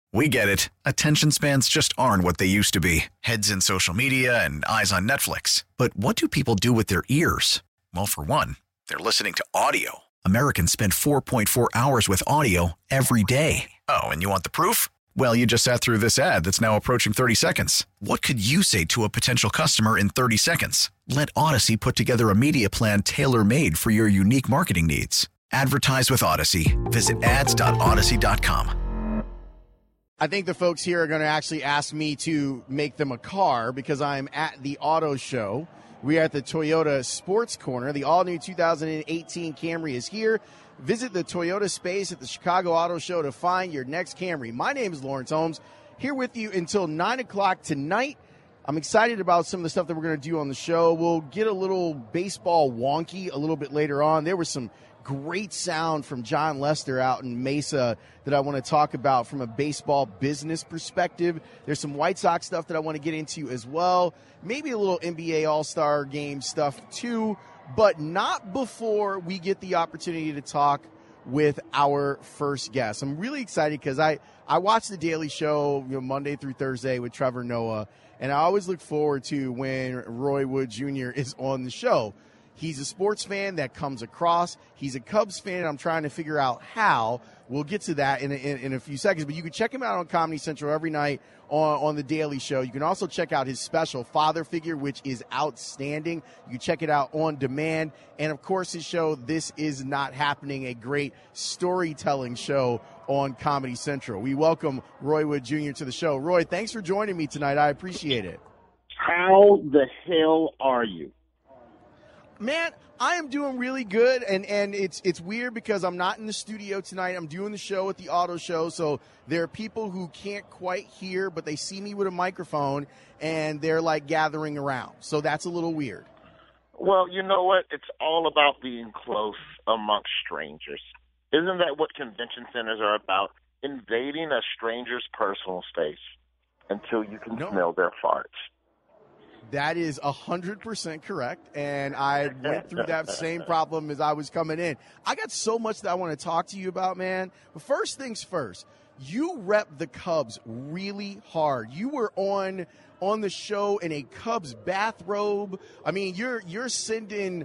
We get it. Attention spans just aren't what they used to be. Heads in social media and eyes on Netflix. But what do people do with their ears? Well, for one, they're listening to audio. Americans spend 4.4 hours with audio every day. Oh, and you want the proof? Well, you just sat through this ad that's now approaching 30 seconds. What could you say to a potential customer in 30 seconds? Let Odyssey put together a media plan tailor-made for your unique marketing needs. Advertise with Odyssey. Visit ads.odyssey.com. I think the folks here are going to actually ask me to make them a car because I'm at the auto show. We are at the Toyota Sports Corner. The all-new 2018 Camry is here. Visit the Toyota space at the Chicago Auto Show to find your next Camry. My name is Lawrence Holmes, here with you until 9 o'clock tonight. I'm excited about some of the stuff that we're going to do on the show. We'll get a little baseball wonky a little bit later on. There was some great sound from John Lester out in Mesa that I want to talk about from a baseball business perspective. There's some White Sox stuff that I want to get into as well. Maybe a little NBA All-Star Game stuff too, but not before we get the opportunity to talk with our first guest. I'm really excited because I watch The Daily Show Monday through Thursday with Trevor Noah, and I always look forward to when Roy Wood Jr. is on the show. He's a sports fan that comes across. He's a Cubs fan. I'm trying to figure out how. We'll get to that in a few seconds. But you can check him out on Comedy Central every night on The Daily Show. You can also check out his special, Father Figure, which is outstanding. You can check it out on demand. And, of course, his show, This Is Not Happening, a great storytelling show on Comedy Central. We welcome Roy Wood Jr. to the show. Roy, thanks for joining me tonight. I appreciate it. How the hell are you? Man, I am doing really good, and it's weird because I'm not in the studio tonight. I'm doing the show at the auto show, so there are people who can't quite hear, but they see me with a microphone, and they're, like, gathering around. So that's a little weird. Well, you know what? It's all about being close amongst strangers. Isn't that what convention centers are about? Invading a stranger's personal space until you can smell their farts. That is 100% correct, and I went through that same problem as I was coming in. I got so much that I want to talk to you about, man. But first things first, you rep the Cubs really hard. You were on the show in a Cubs bathrobe. I mean, you're sending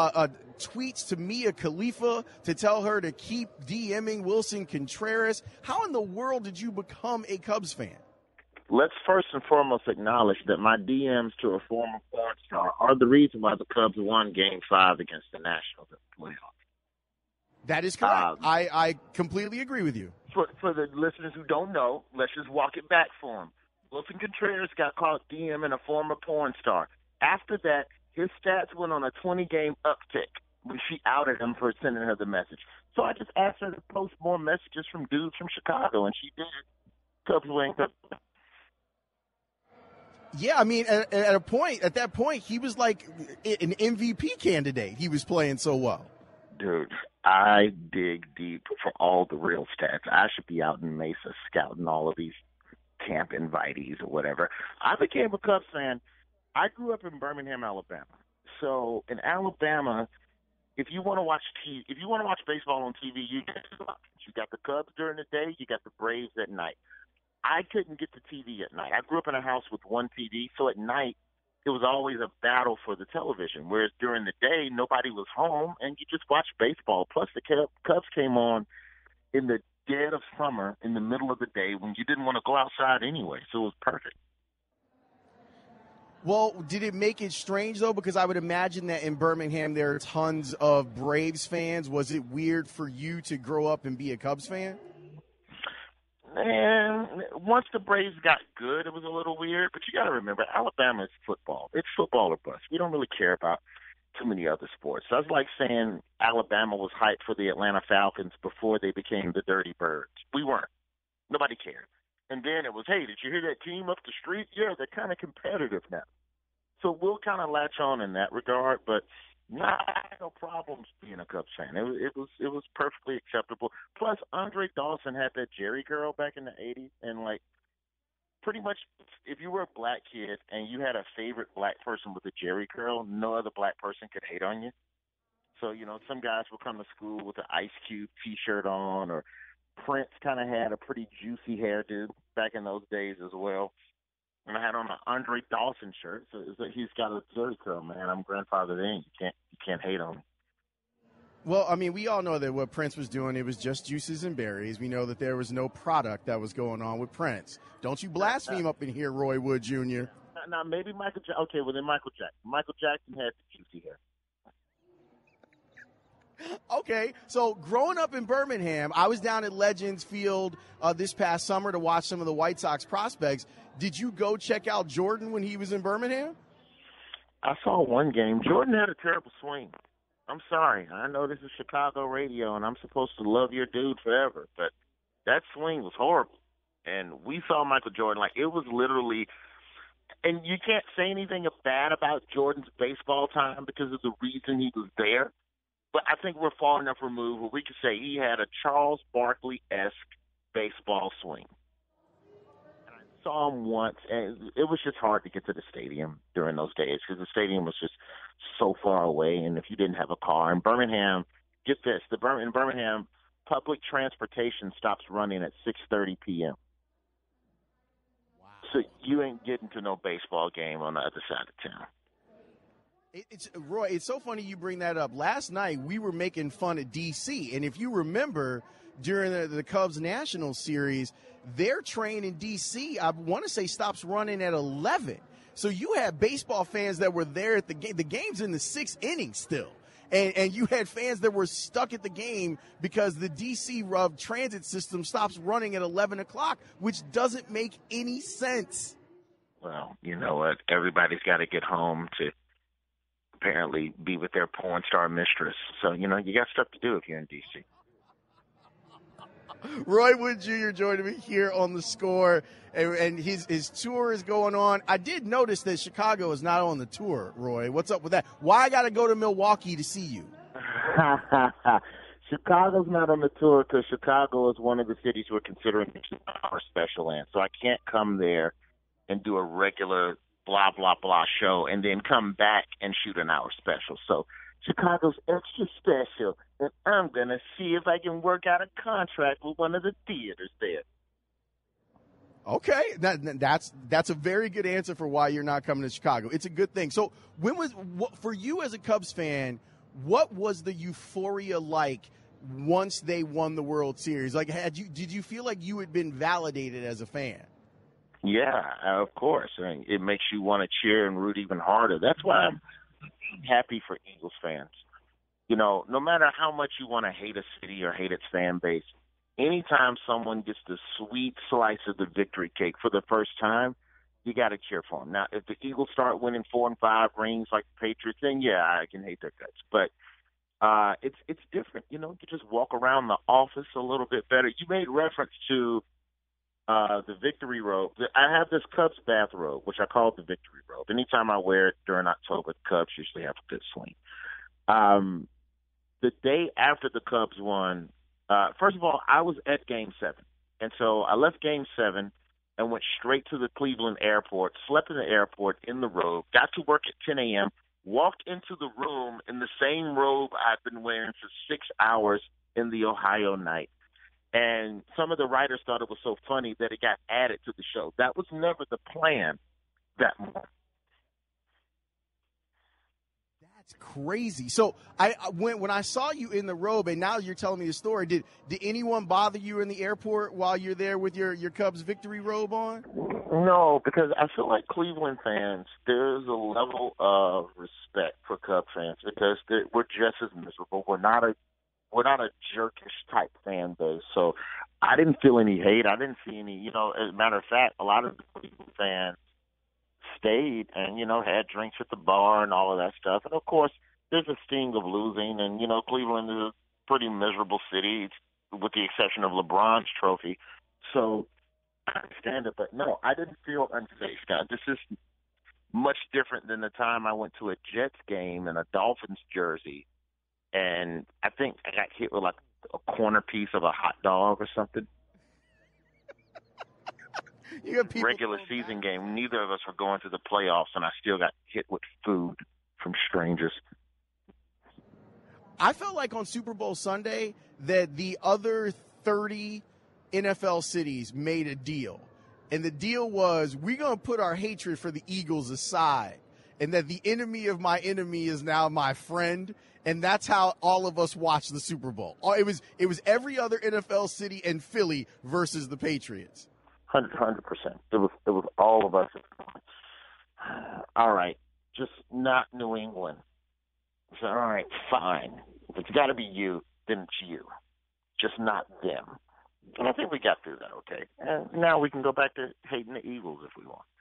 tweets to Mia Khalifa to tell her to keep DMing Wilson Contreras. How in the world did you become a Cubs fan? Let's first and foremost acknowledge that my DMs to a former porn star are the reason why the Cubs won Game 5 against the Nationals in the playoffs. That is correct. I completely agree with you. For the listeners who don't know, let's just walk it back for them. Wilson Contreras got caught DMing a former porn star. After that, his stats went on a 20-game uptick when she outed him for sending her the message. So I just asked her to post more messages from dudes from Chicago, and she did it. Cubs win. Yeah, I mean, at that point, he was like an MVP candidate. He was playing so well. Dude, I dig deep for all the real stats. I should be out in Mesa scouting all of these camp invitees or whatever. I became a Cubs fan. I grew up in Birmingham, Alabama. So in Alabama, if you want to watch baseball on TV, you got the Cubs during the day, you got the Braves at night. I couldn't get the TV at night. I grew up in a house with one TV, so at night it was always a battle for the television, whereas during the day nobody was home and you just watched baseball. Plus the Cubs came on in the dead of summer in the middle of the day when you didn't want to go outside anyway, so it was perfect. Well, did it make it strange, though? Because I would imagine that in Birmingham there are tons of Braves fans. Was it weird for you to grow up and be a Cubs fan? And once the Braves got good, it was a little weird. But you got to remember, Alabama is football. It's football or bust. We don't really care about too many other sports. That's like saying Alabama was hyped for the Atlanta Falcons before they became the Dirty Birds. We weren't. Nobody cared. And then it was, hey, did you hear that team up the street? Yeah, they're kind of competitive now. So we'll kind of latch on in that regard. But I had no problems being a Cubs fan. It was perfectly acceptable. Plus, Andre Dawson had that Jerry curl back in the 80s. And, like, pretty much if you were a black kid and you had a favorite black person with a Jerry curl, no other black person could hate on you. So, you know, some guys will come to school with an Ice Cube T-shirt on or Prince kind of had a pretty juicy hairdo back in those days as well. And I had on an Andre Dawson shirt, so he's got a Jerry curl, man. I'm grandfathered in. You can't hate on him. Well, I mean, we all know that what Prince was doing, it was just juices and berries. We know that there was no product that was going on with Prince. Don't you blaspheme up in here, Roy Wood Jr. Now maybe Michael Jackson. Okay, well then Michael Jackson. Michael Jackson had the juicy hair. Okay, so growing up in Birmingham, I was down at Legends Field this past summer to watch some of the White Sox prospects. Did you go check out Jordan when he was in Birmingham? I saw one game. Jordan had a terrible swing. I'm sorry. I know this is Chicago radio, and I'm supposed to love your dude forever, but that swing was horrible. And we saw Michael Jordan, like it was literally – and you can't say anything bad about Jordan's baseball time because of the reason he was there. But I think we're far enough removed where we could say he had a Charles Barkley-esque baseball swing. And I saw him once, and it was just hard to get to the stadium during those days because the stadium was just so far away. And if you didn't have a car, in Birmingham, get this, in Birmingham, public transportation stops running at 6:30 p.m. Wow. So you ain't getting to no baseball game on the other side of town. Roy, it's so funny you bring that up. Last night, we were making fun of D.C., and if you remember, during the Cubs National Series, their train in D.C., I want to say, stops running at 11. So you had baseball fans that were there at the game. The game's in the sixth inning still. And you had fans that were stuck at the game because the D.C. transit system stops running at 11 o'clock, which doesn't make any sense. Well, you know what? Everybody's got to get home to apparently be with their porn star mistress. So, you know, you got stuff to do if you're in D.C. Roy Wood Jr. joining me here on The Score, and his tour is going on. I did notice that Chicago is not on the tour, Roy. What's up with that? Why I got to go to Milwaukee to see you? Chicago's not on the tour because Chicago is one of the cities we're considering our special in. So I can't come there and do a regular blah, blah, blah show and then come back and shoot an hour special. So Chicago's extra special, and I'm going to see if I can work out a contract with one of the theaters there. Okay, that's a very good answer for why you're not coming to Chicago. It's a good thing. So for you as a Cubs fan, what was the euphoria like once they won the World Series? Like, did you feel like you had been validated as a fan? Yeah, of course. I mean, it makes you want to cheer and root even harder. That's why I'm happy for Eagles fans. You know, no matter how much you want to hate a city or hate its fan base, anytime someone gets the sweet slice of the victory cake for the first time, you got to cheer for them. Now, if the Eagles start winning 4 and 5 rings like the Patriots, then yeah, I can hate their guts. But it's different. You know, you just walk around the office a little bit better. You made reference to the victory robe. I have this Cubs bathrobe, which I call the victory robe. Anytime I wear it during October, the Cubs usually have a good swing. The day after the Cubs won, first of all, I was at Game 7. And so I left Game 7 and went straight to the Cleveland airport, slept in the airport in the robe, got to work at 10 a.m., walked into the room in the same robe I've been wearing for 6 hours in the Ohio night. And some of the writers thought it was so funny that it got added to the show. That was never the plan that morning. That's crazy. So when I saw you in the robe, and now you're telling me the story, did anyone bother you in the airport while you're there with your Cubs victory robe on? No, because I feel like Cleveland fans, there's a level of respect for Cub fans because we're just as miserable. We're not a jerkish type fan base. So I didn't feel any hate. I didn't see any, as a matter of fact, a lot of the Cleveland fans stayed and, had drinks at the bar and all of that stuff. And of course, there's a sting of losing. And, Cleveland is a pretty miserable city with the exception of LeBron's trophy. So I understand it, but no, I didn't feel unsafe. Now, this is much different than the time I went to a Jets game in a Dolphins jersey. And I think I got hit with like a corner piece of a hot dog or something. Regular season game. Neither of us were going to the playoffs, and I still got hit with food from strangers. I felt like on Super Bowl Sunday that the other 30 NFL cities made a deal. And the deal was, we're going to put our hatred for the Eagles aside, and that the enemy of my enemy is now my friend. And that's how all of us watched the Super Bowl. It was every other NFL city and Philly versus the Patriots. 100%. It was all of us. All right, just not New England. So, all right, fine. If it's got to be you, then it's you. Just not them. And I think we got through that, okay? And now we can go back to hating the Eagles if we want.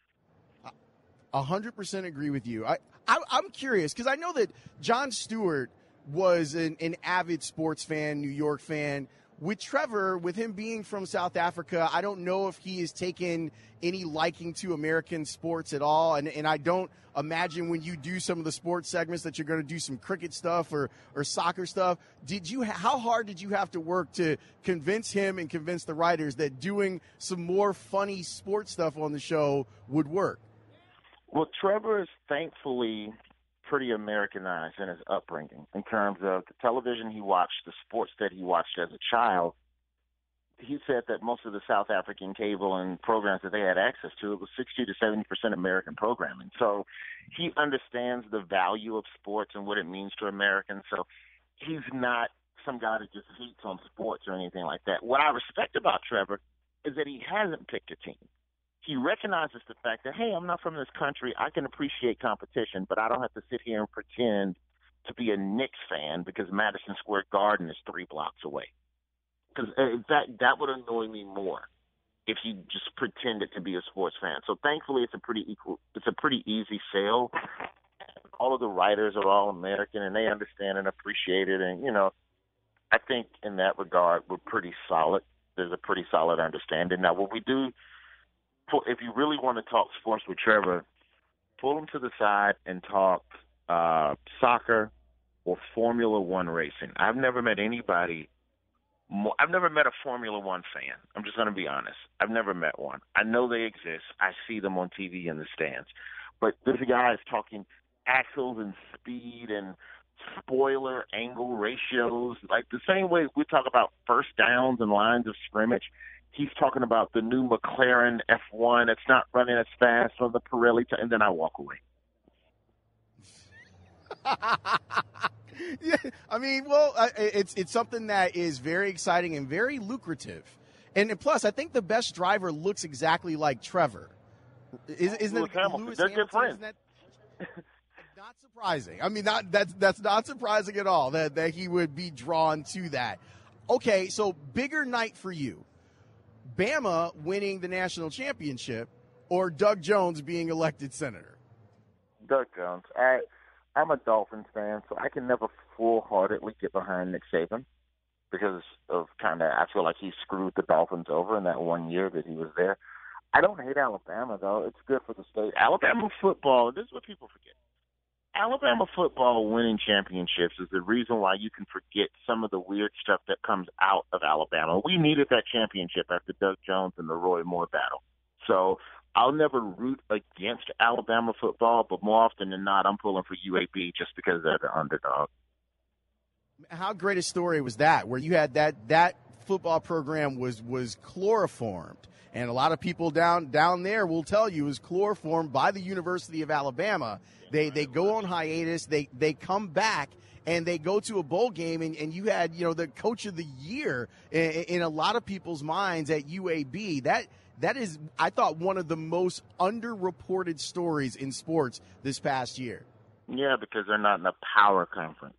100% agree with you. I'm curious because I know that Jon Stewart was an avid sports fan, New York fan. With Trevor, with him being from South Africa, I don't know if he has taken any liking to American sports at all. And I don't imagine when you do some of the sports segments that you're going to do some cricket stuff or soccer stuff. How hard did you have to work to convince him and convince the writers that doing some more funny sports stuff on the show would work? Well, Trevor is thankfully pretty Americanized in his upbringing in terms of the television he watched, the sports that he watched as a child. He said that most of the South African cable and programs that they had access to, it was 60 to 70% American programming. So he understands the value of sports and what it means to Americans. So he's not some guy that just hates on sports or anything like that. What I respect about Trevor is that he hasn't picked a team. He recognizes the fact that, hey, I'm not from this country. I can appreciate competition, but I don't have to sit here and pretend to be a Knicks fan because Madison Square Garden is 3 blocks away. Because that would annoy me more if he just pretended to be a sports fan. So thankfully, it's a pretty easy sale. All of the writers are all American, and they understand and appreciate it. And I think in that regard, we're pretty solid. There's a pretty solid understanding. Now, what we do. If you really want to talk sports with Trevor, pull him to the side and talk soccer or Formula One racing. I've never met anybody more. I've never met a Formula One fan. I'm just going to be honest. I've never met one. I know they exist. I see them on TV in the stands. But this guy is talking axles and speed and spoiler angle ratios, like the same way we talk about first downs and lines of scrimmage. He's talking about the new McLaren F1 that's not running as fast on the Pirelli, and then I walk away. Yeah, I mean, well, it's something that is very exciting and very lucrative. And plus, I think the best driver looks exactly like Trevor. Isn't Lewis it Hamilton? Lewis They're Hamilton? good friends. Not surprising. I mean, that's not surprising at all that he would be drawn to that. Okay, so bigger night for you. Bama winning the national championship or Doug Jones being elected senator? Doug Jones. I'm a Dolphins fan, so I can never full-heartedly get behind Nick Saban because of I feel like he screwed the Dolphins over in that 1 year that he was there. I don't hate Alabama, though. It's good for the state. Alabama football, this is what people forget. Alabama football winning championships is the reason why you can forget some of the weird stuff that comes out of Alabama. We needed that championship after Doug Jones and the Roy Moore battle. So I'll never root against Alabama football, but more often than not, I'm pulling for UAB just because they're the underdog. How great a story was that, where you had that football program was chloroformed. And a lot of people down there will tell you is chloroformed by the University of Alabama. They go on hiatus. They come back and they go to a bowl game. And you had, the coach of the year in a lot of people's minds at UAB. That is, I thought, one of the most underreported stories in sports this past year. Yeah, because they're not in a power conference.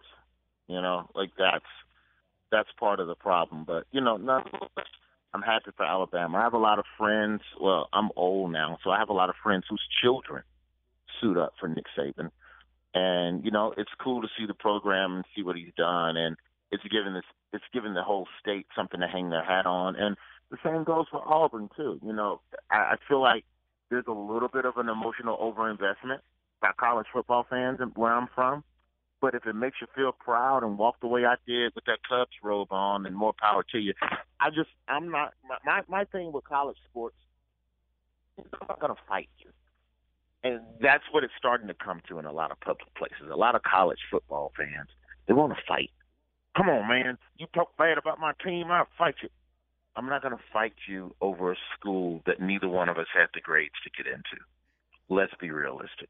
That's part of the problem. But, I'm happy for Alabama. I have a lot of friends. Well, I'm old now, so I have a lot of friends whose children suit up for Nick Saban. And, it's cool to see the program and see what he's done. And it's given the whole state something to hang their hat on. And the same goes for Auburn, too. I feel like there's a little bit of an emotional overinvestment by college football fans where I'm from. But if it makes you feel proud and walk the way I did with that Cubs robe on, and more power to you. I'm not, my thing with college sports, I'm not going to fight you. And that's what it's starting to come to in a lot of public places. A lot of college football fans, they want to fight. Come on, man. You talk bad about my team, I'll fight you. I'm not going to fight you over a school that neither one of us had the grades to get into. Let's be realistic.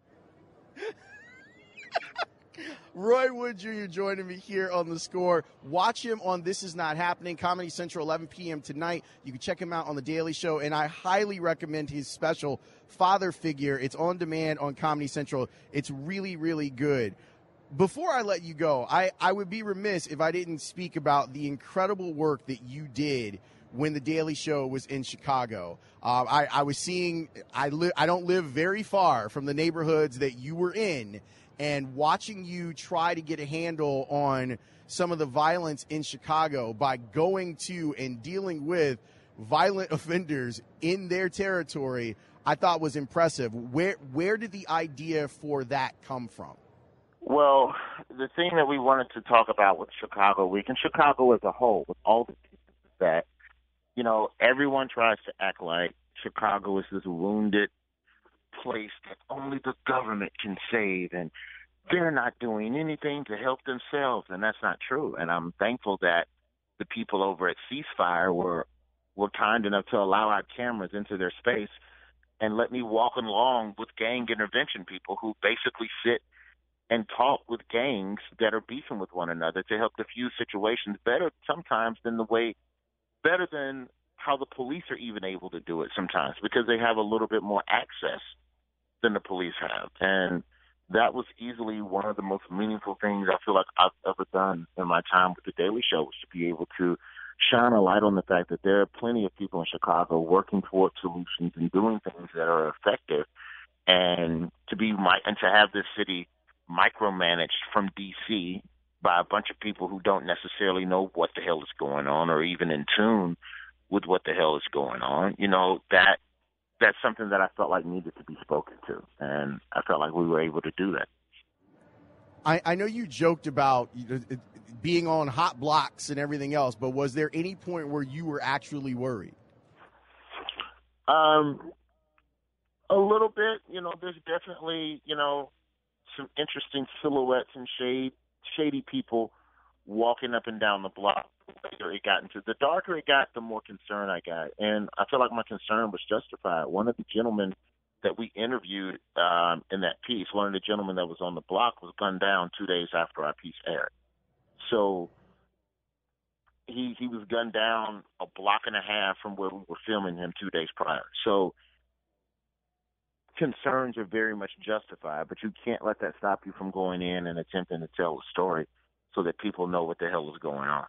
Roy Wood Jr. joining me here on The Score. Watch him on This Is Not Happening, Comedy Central, 11 p.m. tonight. You can check him out on The Daily Show, and I highly recommend his special, Father Figure. It's on demand on Comedy Central. It's really, really good. Before I let you go, I would be remiss if I didn't speak about the incredible work that you did when The Daily Show was in Chicago. I was seeing, I don't live very far from the neighborhoods that you were in, and watching you try to get a handle on some of the violence in Chicago by going to and dealing with violent offenders in their territory, I thought was impressive. Where did the idea for that come from? Well, the thing that we wanted to talk about with Chicago Week, and Chicago as a whole, with all the pieces that, you know, everyone tries to act like Chicago is this wounded place that only the government can save, and they're not doing anything to help themselves, and that's not true. And I'm thankful that the people over at Ceasefire were kind enough to allow our cameras into their space and let me walk along with gang intervention people who basically sit and talk with gangs that are beefing with one another to help diffuse situations better sometimes better than how the police are even able to do it sometimes, because they have a little bit more access than the police have. And that was easily one of the most meaningful things I feel like I've ever done in my time with The Daily Show, was to be able to shine a light on the fact that there are plenty of people in Chicago working towards solutions and doing things that are effective, and to have this city micromanaged from D.C. by a bunch of people who don't necessarily know what the hell is going on or even in tune with what the hell is going on. You know, that's something that I felt like needed to be spoken to, and I felt like we were able to do that. I know you joked about being on hot blocks and everything else, but was there any point where you were actually worried? A little bit. You know, there's definitely, you know, some interesting silhouettes and shady people walking up and down the block. The darker it got, the more concerned I got. And I feel like my concern was justified. One of the gentlemen that we interviewed in that piece, one of the gentlemen that was on the block, was gunned down 2 days after our piece aired. So he was gunned down a block and a half from where we were filming him 2 days prior. So concerns are very much justified, but you can't let that stop you from going in and attempting to tell a story so that people know what the hell is going on.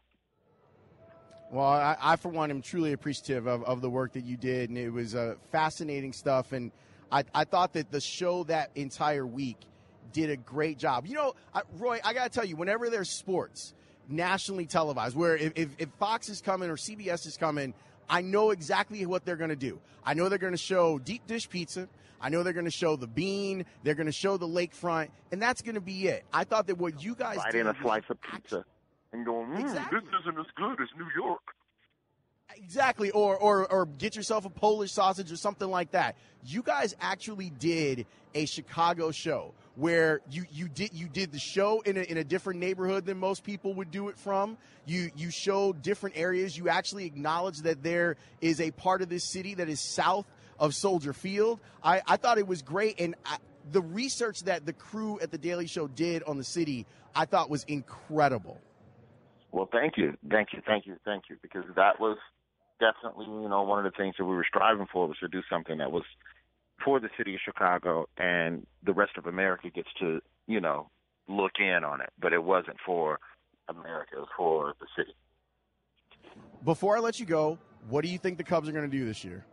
Well, I for one, am truly appreciative of the work that you did, and it was fascinating stuff. And I thought that the show that entire week did a great job. You know, Roy, I got to tell you, whenever there's sports nationally televised, where if Fox is coming or CBS is coming, I know exactly what they're going to do. I know they're going to show deep dish pizza. I know they're going to show the bean. They're going to show the lakefront, and that's going to be it. I thought that what you guys did, in a slice of pizza and going, exactly. This isn't as good as New York. Exactly, or get yourself a Polish sausage or something like that. You guys actually did a Chicago show where you did the show in a different neighborhood than most people would do it from. You showed different areas. You actually acknowledged that there is a part of this city that is south of Soldier Field. I thought it was great, and the research that the crew at The Daily Show did on the city, I thought was incredible. Well, thank you, because that was definitely, you know, one of the things that we were striving for, was to do something that was for the city of Chicago, and the rest of America gets to, you know, look in on it. But it wasn't for America, it was for the city. Before I let you go, what do you think the Cubs are going to do this year?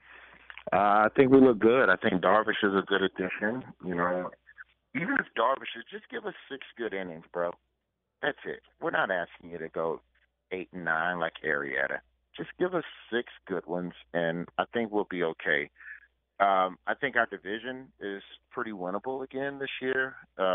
I think we look good. I think Darvish is a good addition. You know, even if Darvish is, just give us 6 good innings, bro. That's it. We're not asking you to go 8 and 9 like Arrieta. Just give us 6 good ones, and I think we'll be okay. I think our division is pretty winnable again this year.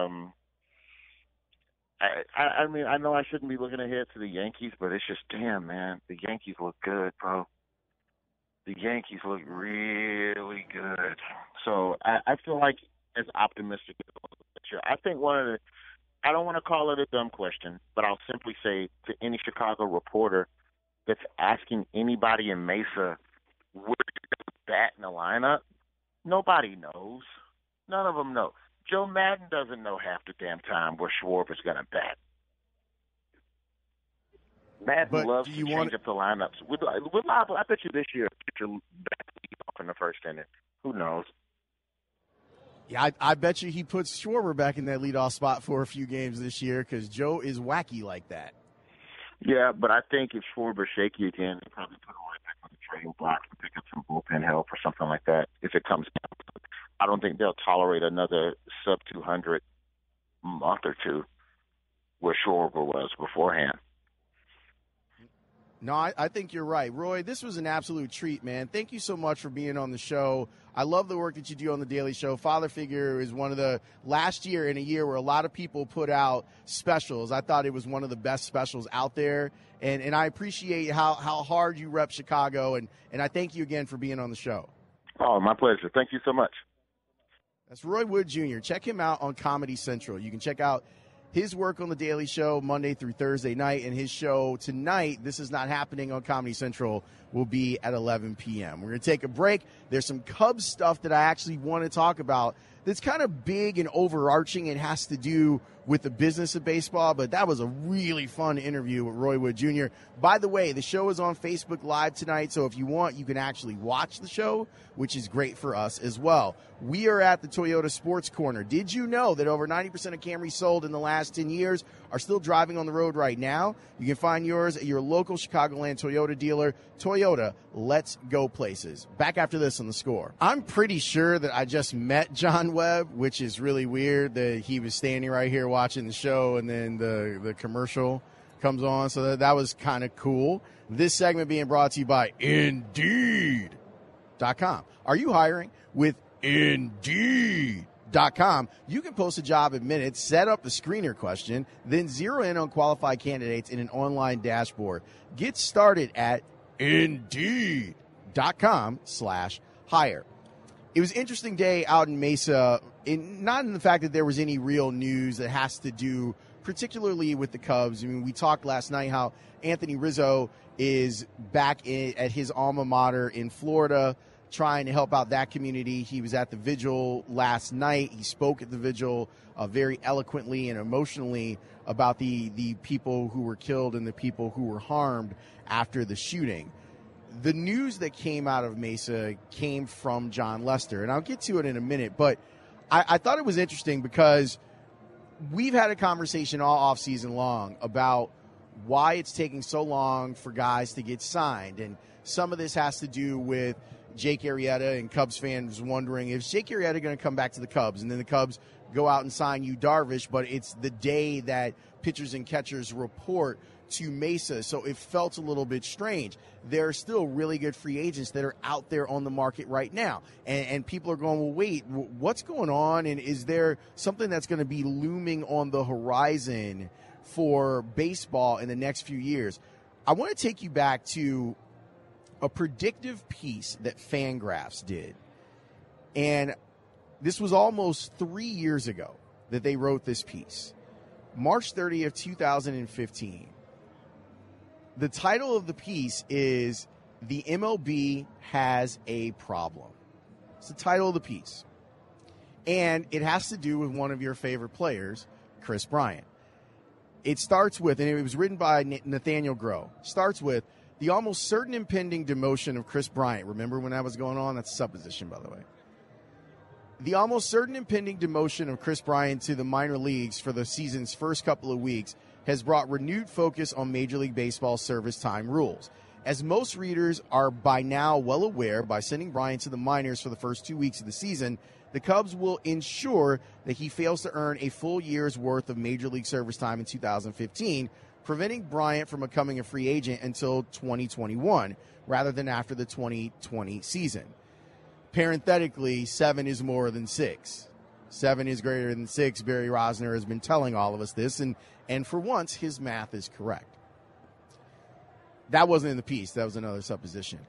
I mean, I know I shouldn't be looking ahead to the Yankees, but it's just, damn, man, the Yankees look good, bro. The Yankees look really good. So I feel like as optimistic as this year. I think one of I don't want to call it a dumb question, but I'll simply say to any Chicago reporter that's asking anybody in Mesa where to bat in the lineup, nobody knows. None of them know. Joe Madden doesn't know half the damn time where Schwarber's going to bat. Madden loves to change up the lineups. We're liable. I bet you this year, pitcher bat off in the first inning. Who knows? Yeah, I bet you he puts Schwarber back in that leadoff spot for a few games this year because Joe is wacky like that. Yeah, but I think if Schwarber's shaky again, they'll probably put him right back on the trading block and pick up some bullpen help or something like that if it comes down to it. I don't think they'll tolerate another sub-200 month or two where Schwarber was beforehand. No, I think you're right. Roy, this was an absolute treat, man. Thank you so much for being on the show. I love the work that you do on The Daily Show. Father Figure is one of the last year in a year where a lot of people put out specials. I thought it was one of the best specials out there. And I appreciate how hard you rep Chicago. And I thank you again for being on the show. Oh, my pleasure. Thank you so much. That's Roy Wood Jr. Check him out on Comedy Central. You can check out his work on The Daily Show Monday through Thursday night, and his show tonight, This Is Not Happening on Comedy Central, will be at 11 p.m. We're going to take a break. There's some Cubs stuff that I actually want to talk about that's kind of big and overarching and has to do with the business of baseball, but that was a really fun interview with Roy Wood Jr. By the way, the show is on Facebook Live tonight, so if you want, you can actually watch the show, which is great for us as well. We are at the Toyota Sports Corner. Did you know that over 90% of Camrys sold in the last 10 years are still driving on the road right now? You can find yours at your local Chicagoland Toyota dealer. Toyota, let's go places. Back after this on The Score. I'm pretty sure that I just met John Webb, which is really weird that he was standing right here watching the show and then the commercial comes on. So that was kind of cool. This segment being brought to you by Indeed.com. Are you hiring? With Indeed.com, you can post a job in minutes, set up the screener question, then zero in on qualified candidates in an online dashboard. Get started at Indeed.com/hire. It was an interesting day out in Mesa, not in the fact that there was any real news that has to do particularly with the Cubs. I mean, we talked last night how Anthony Rizzo is back at his alma mater in Florida, trying to help out that community. He was at the vigil last night. He spoke at the vigil very eloquently and emotionally about the people who were killed and the people who were harmed after the shooting. The news that came out of Mesa came from John Lester, and I'll get to it in a minute, but I thought it was interesting because we've had a conversation all offseason long about why it's taking so long for guys to get signed, and some of this has to do with Jake Arrieta and Cubs fans wondering, is Jake Arrieta going to come back to the Cubs? And then the Cubs go out and sign Yu Darvish, but it's the day that pitchers and catchers report to Mesa, so it felt a little bit strange. There are still really good free agents that are out there on the market right now, and people are going, well, wait, what's going on, and is there something that's going to be looming on the horizon for baseball in the next few years? I want to take you back to a predictive piece that Fangraphs did, and this was almost 3 years ago that they wrote this piece, March 30th, 2015. The title of the piece is "The MLB Has a Problem." It's the title of the piece. And it has to do with one of your favorite players, Kris Bryant. It starts with, and it was written by Nathaniel Groh, starts with the almost certain impending demotion of Kris Bryant. Remember when that was going on? That's a supposition, by the way. The almost certain impending demotion of Kris Bryant to the minor leagues for the season's first couple of weeks has brought renewed focus on Major League Baseball service time rules. As most readers are by now well aware, by sending Bryant to the minors for the first 2 weeks of the season, the Cubs will ensure that he fails to earn a full year's worth of Major League service time in 2015, preventing Bryant from becoming a free agent until 2021, rather than after the 2020 season. Parenthetically, 7 is more than 6. 7 is greater than 6. Barry Rosner has been telling all of us this, and for once, his math is correct. That wasn't in the piece. That was another supposition.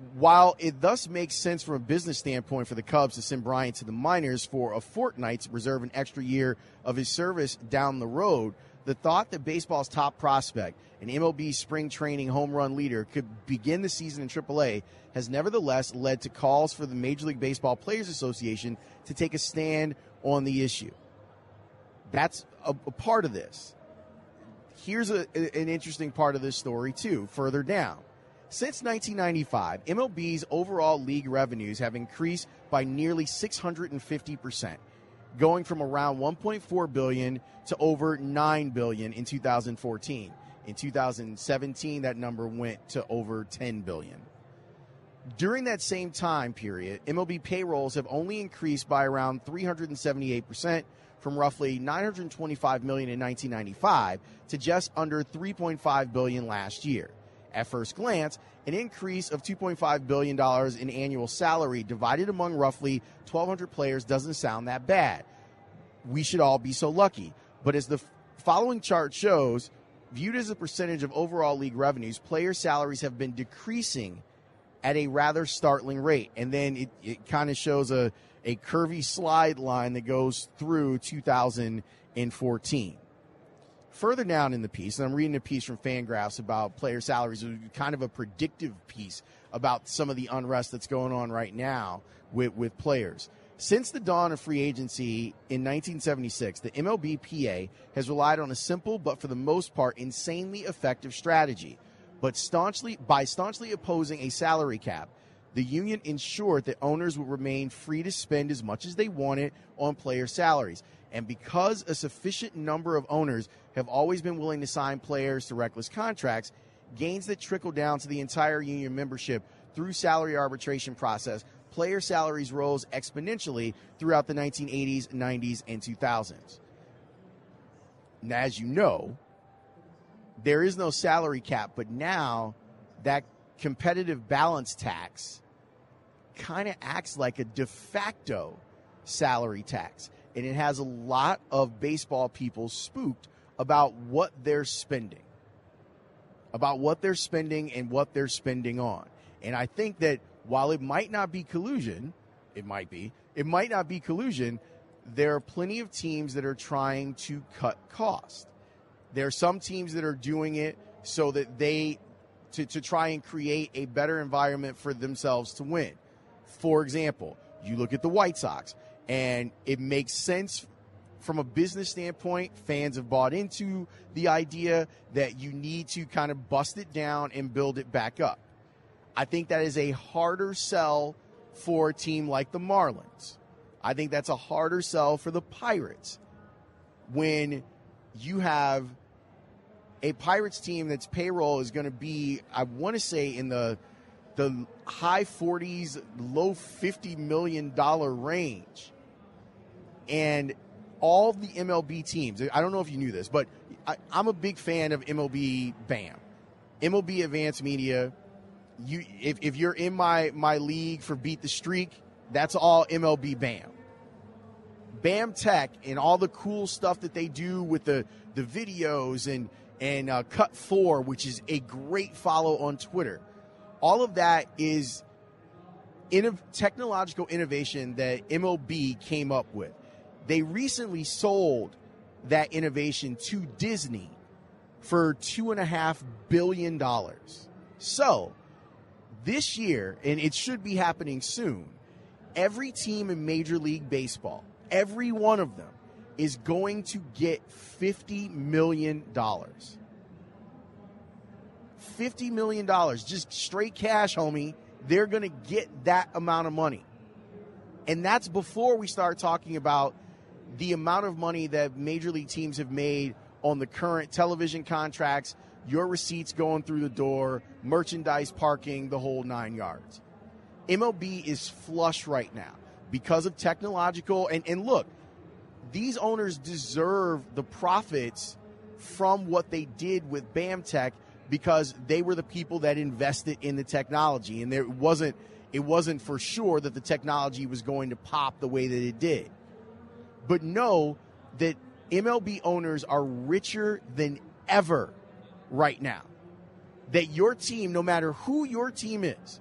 While it thus makes sense from a business standpoint for the Cubs to send Bryant to the minors for a fortnight to reserve an extra year of his service down the road, the thought that baseball's top prospect, an MLB spring training home run leader, could begin the season in AAA has nevertheless led to calls for the Major League Baseball Players Association to take a stand on the issue. That's a part of this. Here's an interesting part of this story, too, further down. Since 1995, MLB's overall league revenues have increased by nearly 650%, going from around $1.4 billion to over $9 billion in 2014. In 2017, that number went to over $10 billion. During that same time period, MLB payrolls have only increased by around 378%, from roughly $925 million in 1995 to just under $3.5 billion last year. At first glance, an increase of $2.5 billion in annual salary divided among roughly 1,200 players doesn't sound that bad. We should all be so lucky. But as the following chart shows, viewed as a percentage of overall league revenues, player salaries have been decreasing at a rather startling rate. And then it kind of shows a curvy slide line that goes through 2014. Further down in the piece, and I'm reading a piece from Fangraphs about player salaries, kind of a predictive piece about some of the unrest that's going on right now with players. Since the dawn of free agency in 1976, the MLBPA has relied on a simple but for the most part insanely effective strategy. But by staunchly opposing a salary cap, the union ensured that owners would remain free to spend as much as they wanted on player salaries. And because a sufficient number of owners have always been willing to sign players to reckless contracts, gains that trickle down to the entire union membership through salary arbitration process, player salaries rose exponentially throughout the 1980s, 90s, and 2000s. Now, as you know, there is no salary cap, but now that competitive balance tax kind of acts like a de facto salary tax. And it has a lot of baseball people spooked about what they're spending. About what they're spending and what they're spending on. And I think that while it might not be collusion, it might not be collusion, there are plenty of teams that are trying to cut costs. There are some teams that are doing it so that to try and create a better environment for themselves to win. For example, you look at the White Sox, and it makes sense from a business standpoint. Fans have bought into the idea that you need to kind of bust it down and build it back up. I think that is a harder sell for a team like the Marlins. I think that's a harder sell for the Pirates when you have a Pirates team that's payroll is going to be, I want to say, in the high 40s, low $50 million range. And all the MLB teams, I don't know if you knew this, but I'm a big fan of MLB BAM. MLB Advanced Media, if you're in my league for Beat the Streak, that's all MLB BAM. BAM Tech and all the cool stuff that they do with the videos and Cut 4, which is a great follow on Twitter. All of that is technological innovation that MLB came up with. They recently sold that innovation to Disney for $2.5 billion. So this year, and it should be happening soon, every team in Major League Baseball, every one of them, is going to get $50 million. $50 million, just straight cash, homie. They're going to get that amount of money. And that's before we start talking about the amount of money that Major League teams have made on the current television contracts, your receipts going through the door, merchandise, parking, the whole 9 yards. MLB is flush right now because of technological. And look, these owners deserve the profits from what they did with BAM Tech because they were the people that invested in the technology. And it wasn't for sure that the technology was going to pop the way that it did. But know that MLB owners are richer than ever right now. That your team, no matter who your team is,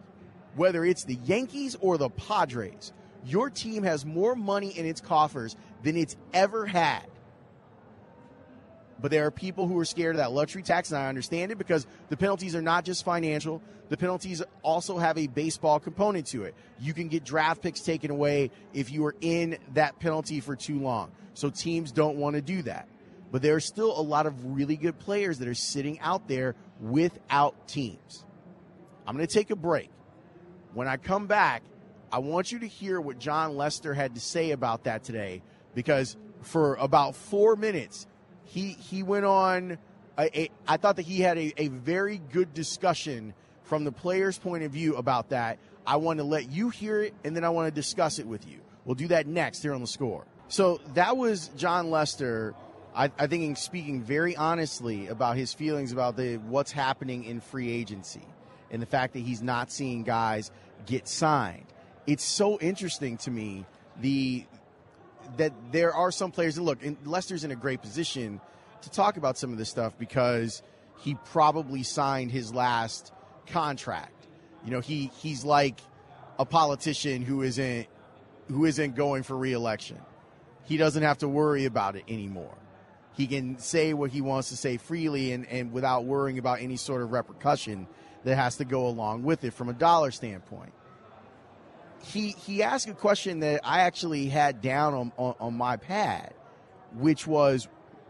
whether it's the Yankees or the Padres, your team has more money in its coffers than it's ever had. But there are people who are scared of that luxury tax, and I understand it because the penalties are not just financial. The penalties also have a baseball component to it. You can get draft picks taken away if you are in that penalty for too long. So teams don't want to do that. But there are still a lot of really good players that are sitting out there without teams. I'm going to take a break. When I come back, I want you to hear what Jon Lester had to say about that today, because for about 4 minutes, he went on. I thought that he had a very good discussion from the player's point of view about that. I want to let you hear it, and then I want to discuss it with you. We'll do that next here on The Score. So that was Jon Lester, I think, speaking very honestly about his feelings about what's happening in free agency and the fact that he's not seeing guys get signed. It's so interesting to me that there are some players that look, and Lester's in a great position to talk about some of this stuff because he probably signed his last contract. You know, he's like a politician who isn't going for re-election. He doesn't have to worry about it anymore. He can say what he wants to say freely and without worrying about any sort of repercussion that has to go along with it from a dollar standpoint. He asked a question that I actually had down on my pad, which was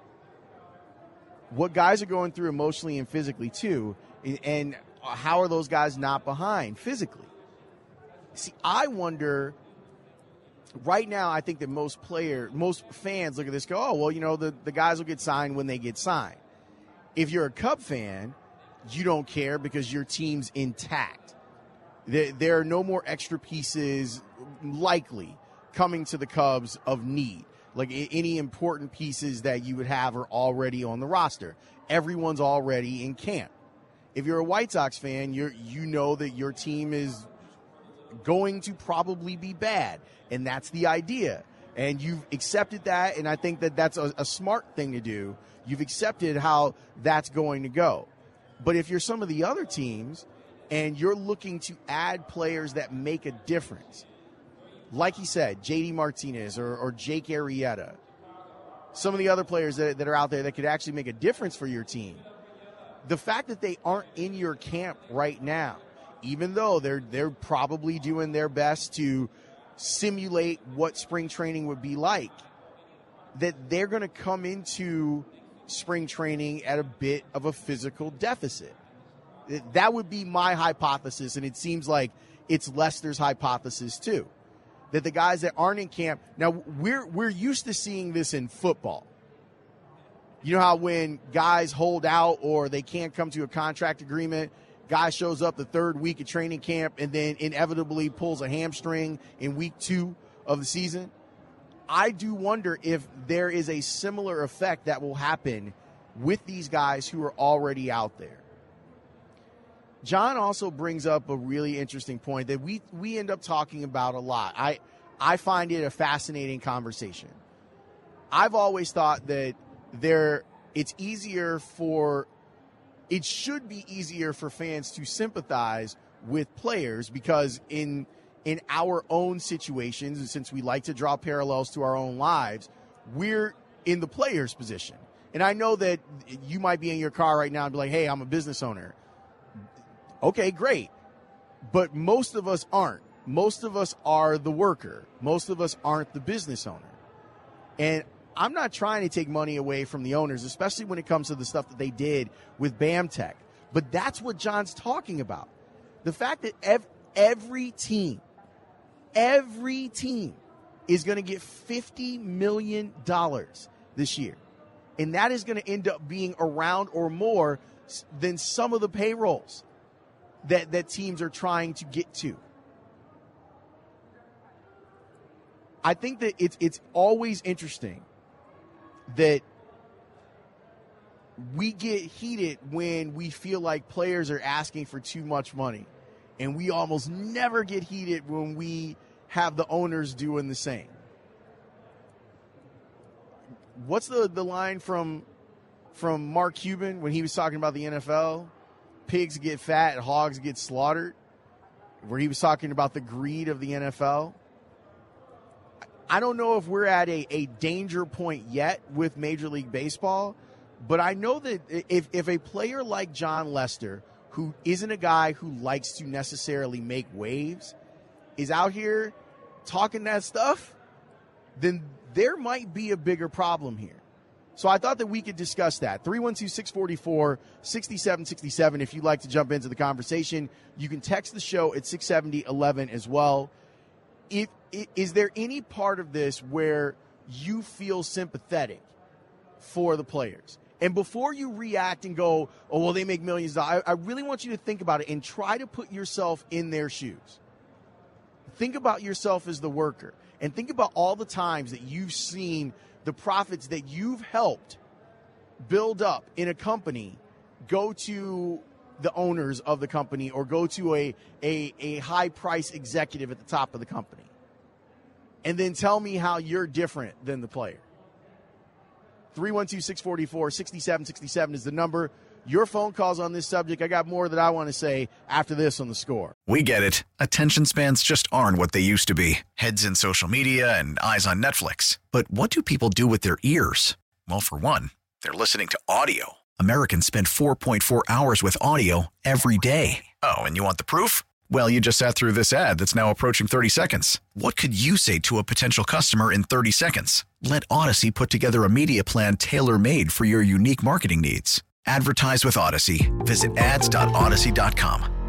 what guys are going through emotionally and physically too, and how are those guys not behind physically? See, I wonder right now, I think that most fans look at this and go, oh, well, you know, the guys will get signed when they get signed. If you're a Cub fan, you don't care because your team's intact. There are no more extra pieces likely coming to the Cubs of need. Like any important pieces that you would have are already on the roster. Everyone's already in camp. If you're a White Sox fan, you know that your team is going to probably be bad, and that's the idea. And you've accepted that, and I think that that's a smart thing to do. You've accepted how that's going to go. But if you're some of the other teams and you're looking to add players that make a difference, like he said, J.D. Martinez or Jake Arrieta, some of the other players that are out there that could actually make a difference for your team, the fact that they aren't in your camp right now, even though they're probably doing their best to simulate what spring training would be like, that they're going to come into spring training at a bit of a physical deficit. That would be my hypothesis, and it seems like it's Lester's hypothesis too, that the guys that aren't in camp – now, we're used to seeing this in football. You know how when guys hold out or they can't come to a contract agreement, guy shows up the third week of training camp and then inevitably pulls a hamstring in week 2 of the season? I do wonder if there is a similar effect that will happen with these guys who are already out there. Jon also brings up a really interesting point that we end up talking about a lot. I find it a fascinating conversation. I've always thought that it should be easier for fans to sympathize with players because in our own situations, and since we like to draw parallels to our own lives, we're in the player's position. And I know that you might be in your car right now and be like, hey, I'm a business owner. Okay, great. But most of us aren't. Most of us are the worker. Most of us aren't the business owner. And I'm not trying to take money away from the owners, especially when it comes to the stuff that they did with BAMTech. But that's what Jon's talking about. The fact that every team is going to get $50 million this year. And that is going to end up being around or more than some of the payrolls that teams are trying to get to. I think that it's always interesting that we get heated when we feel like players are asking for too much money. And we almost never get heated when we have the owners doing the same. What's the line from Mark Cuban when he was talking about the NFL? Pigs get fat, hogs get slaughtered. where he was talking about the greed of the NFL. I don't know if we're at a danger point yet with Major League Baseball, but I know that if a player like John Lester, who isn't a guy who likes to necessarily make waves, is out here talking that stuff, then there might be a bigger problem here. So I thought that we could discuss that. 312-644-6767 if you'd like to jump into the conversation. You can text the show at 670-11 as well. Is there any part of this where you feel sympathetic for the players? And before you react and go, oh, well, they make millions of dollars, I really want you to think about it and try to put yourself in their shoes. Think about yourself as the worker, and think about all the times that you've seen the profits that you've helped build up in a company go to the owners of the company or go to a high-price executive at the top of the company. And then tell me how you're different than the player. 312-644-6767 is the number. Your phone calls on this subject. I got more that I want to say after this on The Score. We get it. Attention spans just aren't what they used to be. Heads in social media and eyes on Netflix. But what do people do with their ears? Well, for one, they're listening to audio. Americans spend 4.4 hours with audio every day. Oh, and you want the proof? Well, you just sat through this ad that's now approaching 30 seconds. What could you say to a potential customer in 30 seconds? Let Odyssey put together a media plan tailor-made for your unique marketing needs. Advertise with Odyssey. Visit ads.odyssey.com.